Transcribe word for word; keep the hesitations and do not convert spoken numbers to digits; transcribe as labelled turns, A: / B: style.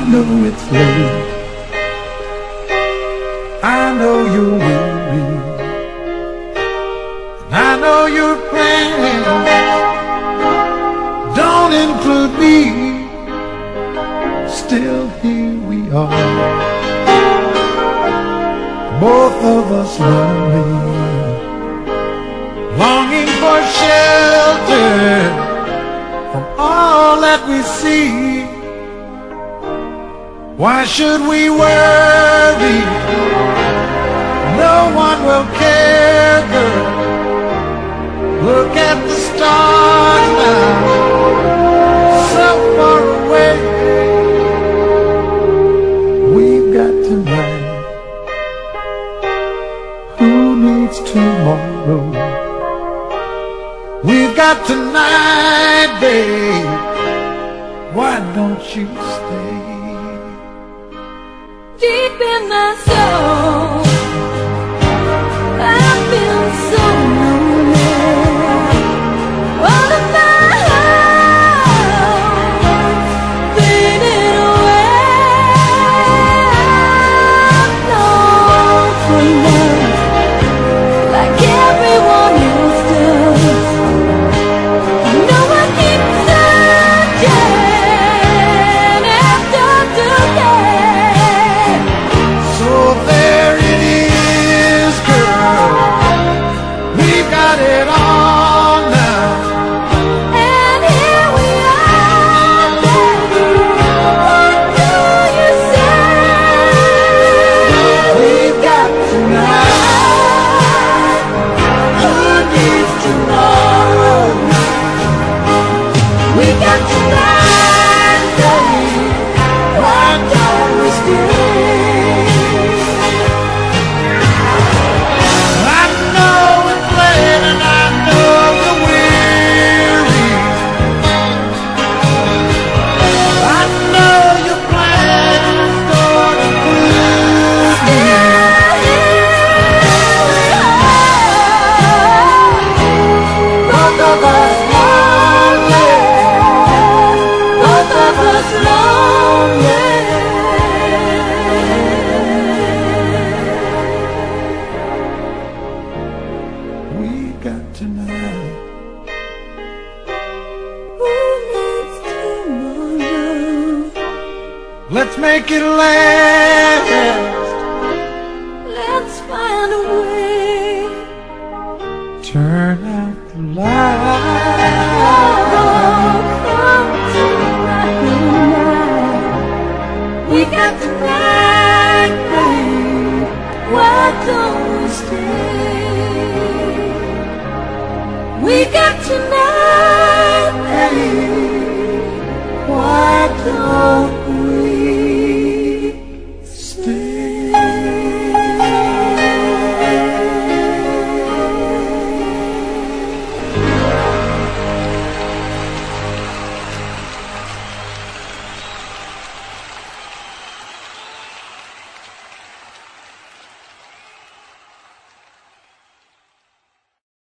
A: know it's late, I know you're weary, and I know your plans don't include me. Still here we are, both of us lonely, longing for shelter from all that we see. Why should we worry? No one will care, girl. Look at the stars now, so far away. We've got tonight, who needs tomorrow? We've got tonight, babe, why don't you stay?
B: Deep in my soul, I feel so lonely. All of my hope faded away. I long for love like everyone else does. I know I keep searching after today.
A: So there it is, girl, we've got it all now.
B: And here we are, baby. What do you say?
A: We've got tonight,
B: Who needs tomorrow? We got tonight, baby. Why don't we stay?
A: I know it's late and I know you're weary. I know your plans don't include me.
B: Both of us lonely. Both of us lonely.
A: We got tonight.
B: Who needs tomorrow?
A: Let's make it last.
B: Let's find a way.
A: Turn out the light.